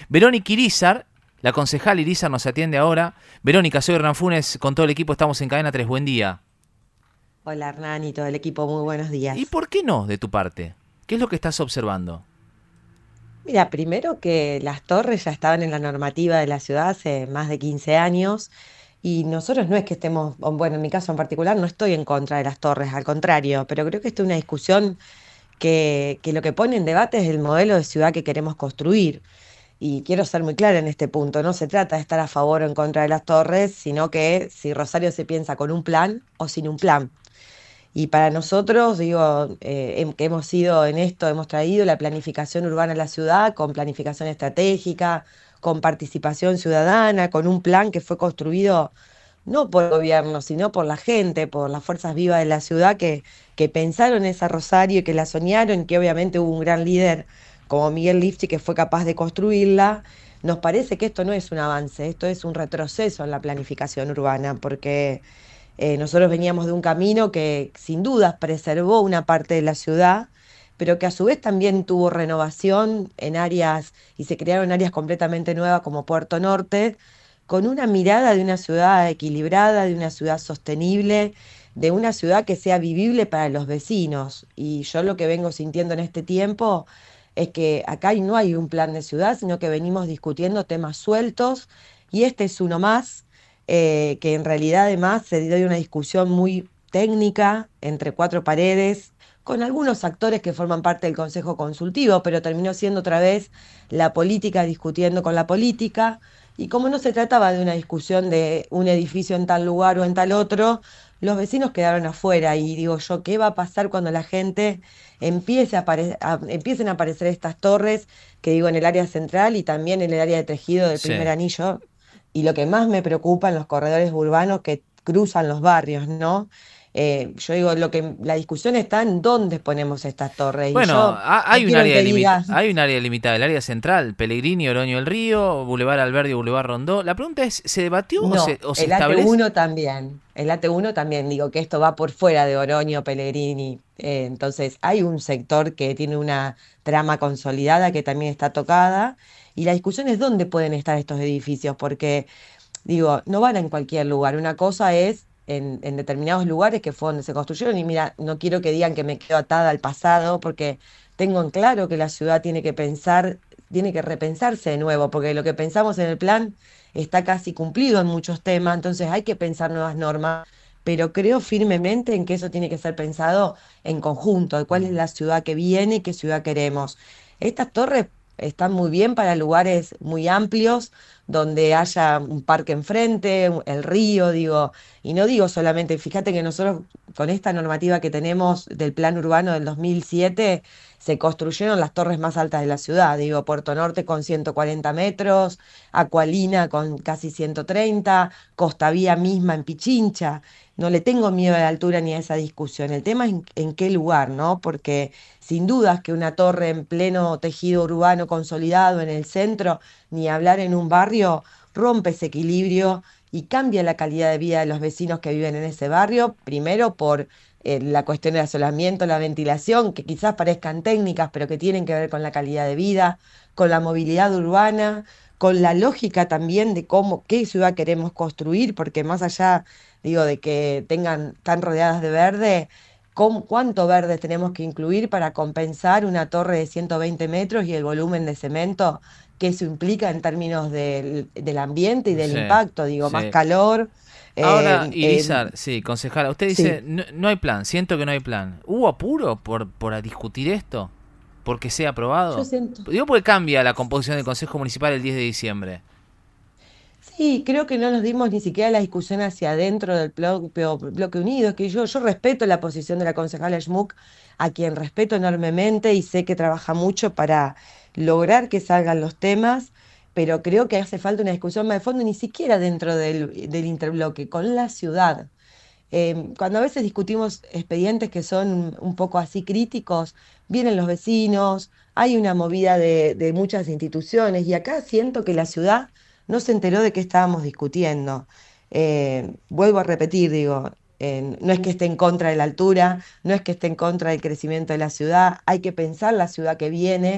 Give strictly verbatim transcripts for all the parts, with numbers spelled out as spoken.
Verónica Irizar, la concejal Irizar nos atiende ahora. Verónica, soy Hernán Funes, con todo el equipo estamos en Cadena tres, buen día. Hola Hernán y todo el equipo, muy buenos días. ¿Y por qué no de tu parte? ¿Qué es lo que estás observando? Mira, primero que las torres ya estaban en la normativa de la ciudad hace más de quince años y nosotros no es que estemos, o bueno, en mi caso en particular no estoy en contra de las torres, al contrario, pero creo que esta es una discusión que, que lo que pone en debate es el modelo de ciudad que queremos construir. Y quiero ser muy clara en este punto, no se trata de estar a favor o en contra de las torres, sino que si Rosario se piensa con un plan o sin un plan. Y para nosotros, digo, eh, em- que hemos sido en esto, hemos traído la planificación urbana a la ciudad con planificación estratégica, con participación ciudadana, con un plan que fue construido no por el gobierno, sino por la gente, por las fuerzas vivas de la ciudad que, que pensaron esa Rosario y que la soñaron, y que obviamente hubo un gran líder como Miguel Lifchi que fue capaz de construirla. Nos parece que esto no es un avance, esto es un retroceso en la planificación urbana, porque eh, nosotros veníamos de un camino que sin dudas preservó una parte de la ciudad, pero que a su vez también tuvo renovación en áreas y se crearon áreas completamente nuevas como Puerto Norte, con una mirada de una ciudad equilibrada, de una ciudad sostenible, de una ciudad que sea vivible para los vecinos. Y yo lo que vengo sintiendo en este tiempo es que acá no hay un plan de ciudad, sino que venimos discutiendo temas sueltos y este es uno más, eh, que en realidad además se dio de una discusión muy técnica entre cuatro paredes, con algunos actores que forman parte del Consejo Consultivo, pero terminó siendo otra vez la política discutiendo con la política. Y como no se trataba de una discusión de un edificio en tal lugar o en tal otro, los vecinos quedaron afuera. Y digo yo, ¿qué va a pasar cuando la gente empiece a apare- a- empiecen a aparecer estas torres, que digo en el área central y también en el área de tejido del primer Sí. anillo? Y lo que más me preocupa en los corredores urbanos que cruzan los barrios, ¿no? Eh, yo digo, lo que la discusión está en dónde ponemos estas torres. Y Bueno, yo ha- no hay un quiero área que limita, digas, hay un área limitada, el área central, Pellegrini, Oroño del Río, Boulevard Alberdi, Boulevard Rondó. La pregunta es, ¿se debatió o se, no, o se el at establece? uno también, el at uno también, digo que esto va por fuera de Oroño, Pellegrini. Eh, entonces, hay un sector que tiene una trama consolidada que también está tocada. Y la discusión es dónde pueden estar estos edificios, porque digo, no van en cualquier lugar. Una cosa es en, en determinados lugares que fue donde se construyeron. Y mira, no quiero que digan que me quedo atada al pasado, porque tengo en claro que la ciudad tiene que pensar, tiene que repensarse de nuevo, porque lo que pensamos en el plan está casi cumplido en muchos temas, entonces hay que pensar nuevas normas. Pero creo firmemente en que eso tiene que ser pensado en conjunto, de cuál es la ciudad que viene, qué ciudad queremos. Estas torres están muy bien para lugares muy amplios, donde haya un parque enfrente, un- el río, digo, y no digo solamente, fíjate que nosotros con esta normativa que tenemos del plan urbano del dos mil siete, se construyeron las torres más altas de la ciudad, digo, Puerto Norte con ciento cuarenta metros, Acualina con casi ciento treinta, Costa Vía misma en Pichincha. No le tengo miedo a la altura ni a esa discusión. El tema es en, en qué lugar, ¿no? Porque sin dudas que una torre en pleno tejido urbano consolidado en el centro, ni hablar en un barrio, rompe ese equilibrio y cambia la calidad de vida de los vecinos que viven en ese barrio, primero por eh, la cuestión del asolamiento, la ventilación, que quizás parezcan técnicas, pero que tienen que ver con la calidad de vida, con la movilidad urbana, con la lógica también de cómo, qué ciudad queremos construir, porque más allá, digo, de que tengan tan rodeadas de verde, cómo- cuánto verde tenemos que incluir para compensar una torre de ciento veinte metros y el volumen de cemento que eso implica en términos del, del ambiente y del Sí, impacto, digo, más sí. calor. Ahora, eh, eh, Irizar, sí, concejala, usted dice, sí. no, no hay plan, siento que no hay plan. ¿Hubo apuro por, por discutir esto? ¿Porque sea Yo aprobado? siento. Digo porque cambia la composición del Consejo Municipal el diez de diciembre. Sí, creo que no nos dimos ni siquiera la discusión hacia adentro del propio Bloque Unido. Es que yo, yo respeto la posición de la concejala Schmuck, a quien respeto enormemente y sé que trabaja mucho para lograr que salgan los temas, pero creo que hace falta una discusión más de fondo, ni siquiera dentro del, del interbloque, con la ciudad. Em, cuando a veces discutimos expedientes que son un poco así críticos, vienen los vecinos, hay una movida de, de muchas instituciones y acá siento que la ciudad no se enteró de qué estábamos discutiendo. Eh, vuelvo a repetir, digo, eh, no es que esté en contra de la altura, no es que esté en contra del crecimiento de la ciudad, hay que pensar la ciudad que viene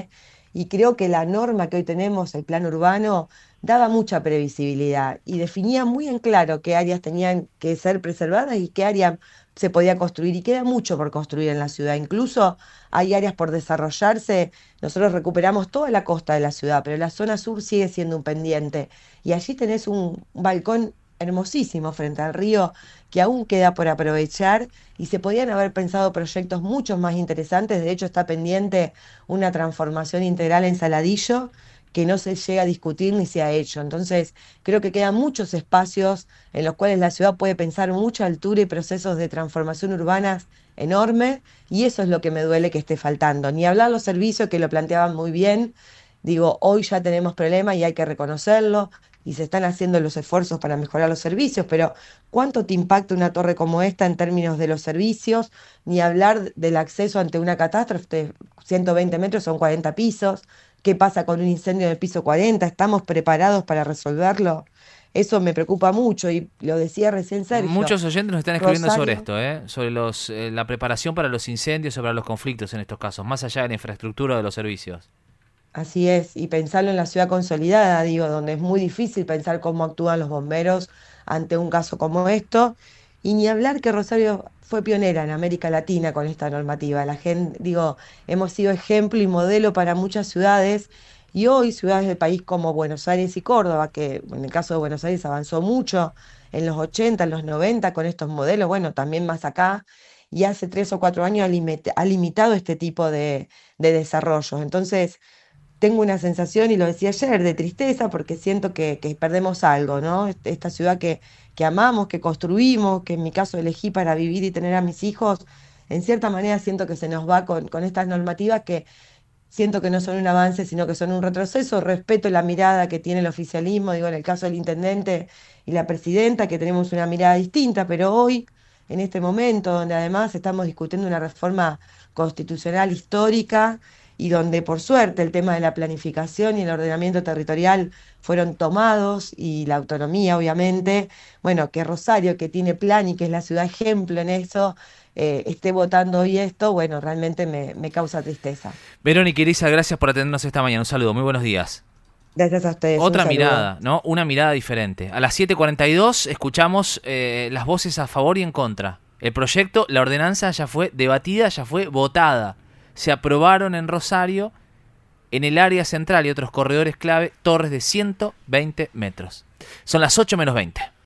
y creo que la norma que hoy tenemos, el plan urbano, daba mucha previsibilidad y definía muy en claro qué áreas tenían que ser preservadas y qué área se podía construir. Y queda mucho por construir en la ciudad. Incluso hay áreas por desarrollarse. Nosotros recuperamos toda la costa de la ciudad, pero la zona sur sigue siendo un pendiente. Y allí tenés un balcón hermosísimo frente al río que aún queda por aprovechar y se podían haber pensado proyectos mucho más interesantes. De hecho, está pendiente una transformación integral en Saladillo que no se llega a discutir ni se ha hecho. Entonces, creo que quedan muchos espacios en los cuales la ciudad puede pensar mucha altura y procesos de transformación urbanas enormes, y eso es lo que me duele que esté faltando. Ni hablar los servicios, que lo planteaban muy bien. Digo, hoy ya tenemos problemas y hay que reconocerlo, y se están haciendo los esfuerzos para mejorar los servicios, pero ¿cuánto te impacta una torre como esta en términos de los servicios? Ni hablar del acceso ante una catástrofe. ciento veinte metros son cuarenta pisos. ¿Qué pasa con un incendio en el piso cuarenta? ¿Estamos preparados para resolverlo? Eso me preocupa mucho, y lo decía recién Sergio. Muchos oyentes nos están escribiendo sobre Rosario. esto, ¿eh? Sobre los, eh, la preparación para los incendios, sobre los conflictos en estos casos, más allá de la infraestructura de los servicios. Así es, y pensarlo en la ciudad consolidada, digo, donde es muy difícil pensar cómo actúan los bomberos ante un caso como esto, y ni hablar que Rosario fue pionera en América Latina con esta normativa. La gente, digo, hemos sido ejemplo y modelo para muchas ciudades, y hoy ciudades del país como Buenos Aires y Córdoba, que en el caso de Buenos Aires avanzó mucho en los ochenta, en los noventa con estos modelos, bueno, también más acá, y hace tres o cuatro años ha, limit- ha limitado este tipo de, de desarrollos. Entonces, tengo una sensación, y lo decía ayer, de tristeza, porque siento que, que perdemos algo, ¿no? Est- Esta ciudad que, que amamos, que construimos, que en mi caso elegí para vivir y tener a mis hijos, en cierta manera siento que se nos va con, con estas normativas que siento que no son un avance, sino que son un retroceso. Respeto la mirada que tiene el oficialismo, digo, en el caso del intendente y la presidenta, que tenemos una mirada distinta, pero hoy, en este momento, donde además estamos discutiendo una reforma constitucional histórica, y donde por suerte el tema de la planificación y el ordenamiento territorial fueron tomados, y la autonomía, obviamente, bueno, que Rosario, que tiene plan y que es la ciudad ejemplo en eso, eh, esté votando hoy esto, bueno, realmente me, me causa tristeza. Verónica Elisa, gracias por atendernos esta mañana. Un saludo, muy buenos días. Gracias a ustedes, un Otra saludo. mirada, ¿no? Una mirada diferente. A las siete cuarenta y dos escuchamos eh, las voces a favor y en contra. El proyecto, la ordenanza ya fue debatida, ya fue votada. Se aprobaron en Rosario, en el área central y otros corredores clave, torres de ciento veinte metros. Son las ocho menos veinte.